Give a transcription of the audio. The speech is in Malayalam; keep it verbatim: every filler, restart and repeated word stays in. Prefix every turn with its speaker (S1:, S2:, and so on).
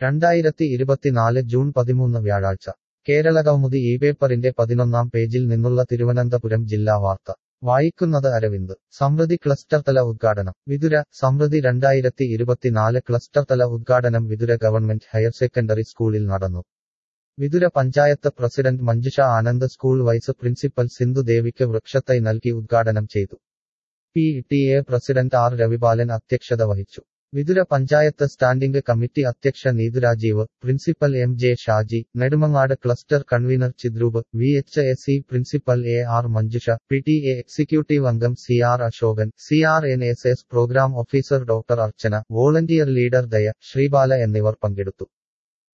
S1: രണ്ടായിരത്തി ഇരുപത്തിനാല് ജൂൺ പതിമൂന്ന് വ്യാഴാഴ്ച കേരളകൗമുദി ഈ പേപ്പറിന്റെ പതിനൊന്നാം പേജിൽ നിന്നുള്ള തിരുവനന്തപുരം ജില്ലാ വാർത്ത വായിക്കുന്നത് അരവിന്ദ് സമൃദ്ധി ക്ലസ്റ്റർതല ഉദ്ഘാടനം വിതുര സമൃദ്ധി രണ്ടായിരത്തി ഇരുപത്തിനാല് ക്ലസ്റ്റർതല ഉദ്ഘാടനം വിതുര ഗവൺമെന്റ് ഹയർ സെക്കൻഡറി സ്കൂളിൽ നടന്നു. Vithura panchayat president Manjusha Anand school vice principal Sindhu ദേവിക്ക് വൃക്ഷത്തൈ നൽകി ഉദ്ഘാടനം ചെയ്തു. P T A president R Ravipalan അധ്യക്ഷത വഹിച്ചു. വിതുര പഞ്ചായത്ത് സ്റ്റാൻഡിംഗ് കമ്മിറ്റി അധ്യക്ഷ Neethu Rajeev, principal M J Shaji, Nedumangad cluster convener Chidroop, V H S E principal A R Manjusha, P T A executive അംഗം C R Ashokan, C R N S S programme officer doctor Archana, volunteer leader Daya, Sreebala എന്നിവർ പങ്കെടുത്തു.